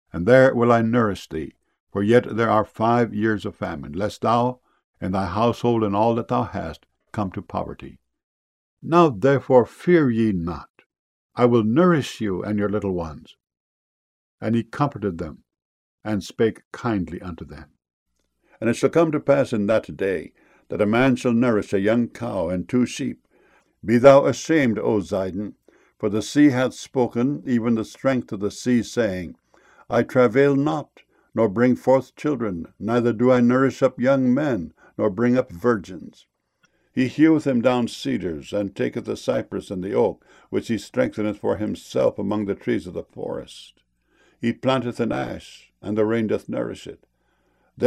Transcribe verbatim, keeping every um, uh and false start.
and there will I nourish thee. For yet there are five years of famine, lest thou, and thy household, and all that thou hast, come to poverty. Now therefore fear ye not. I will nourish you and your little ones. And he comforted them, and spake kindly unto them. And it shall come to pass in that day, that a man shall nourish a young cow and two sheep. Be thou ashamed, O Zidon, for the sea hath spoken, even the strength of the sea, saying, I travail not, nor bring forth children, neither do I nourish up young men, nor bring up virgins. He heweth him down cedars, and taketh the cypress and the oak, which he strengtheneth for himself among the trees of the forest. He planteth an ash, and the rain doth nourish it.